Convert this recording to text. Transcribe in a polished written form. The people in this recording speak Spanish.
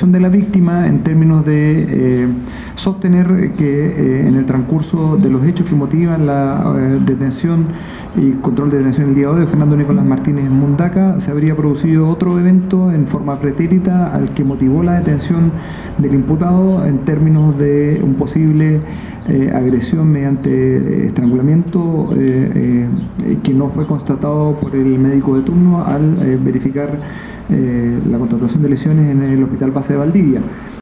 versión de la víctima en términos de sostener que en el transcurso de los hechos que motivan la detención y control de detención el día de hoy de Fernando Nicolás Martínez en Mundaca se habría producido otro evento en forma pretérita al que motivó la detención del imputado en términos de un posible agresión mediante estrangulamiento que no fue constatado por el médico de turno al verificar la constatación de lesiones en el Hospital Base de Valdivia.